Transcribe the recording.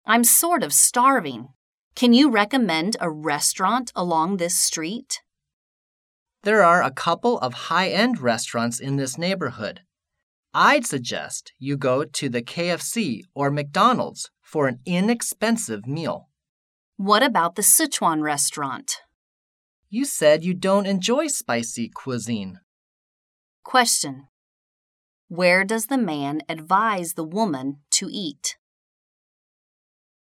I'm sort of starving. Can you recommend a restaurant along this street? There are a couple of high-end restaurants in this neighborhood. I'd suggest you go to the KFC or McDonald's for an inexpensive meal. What about the Sichuan restaurant? You said you don't enjoy spicy cuisine. Question. Where does the man advise the woman to eat?